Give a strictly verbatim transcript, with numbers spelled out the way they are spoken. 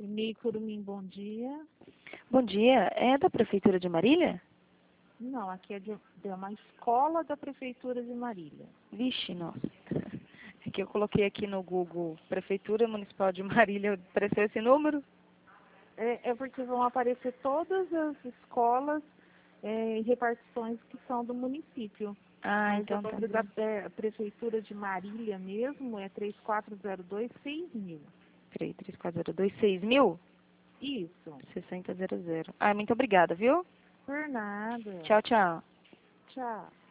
Ney Curumim, bom dia. Bom dia, é da Prefeitura de Marília? Não, aqui é de, de uma escola da Prefeitura de Marília. Vixe, nossa. É que eu coloquei aqui no Google Prefeitura Municipal de Marília, apareceu esse número? É, é porque vão aparecer todas as escolas é, e repartições que são do município. Ah, Mas então o tá número bom. da é, Prefeitura de Marília mesmo é três quatro zero dois seis mil. Peraí, três quatro zero dois seis mil? Isso. sessenta zero zero. Ah, muito obrigada, viu? Por nada. Tchau, tchau. Tchau.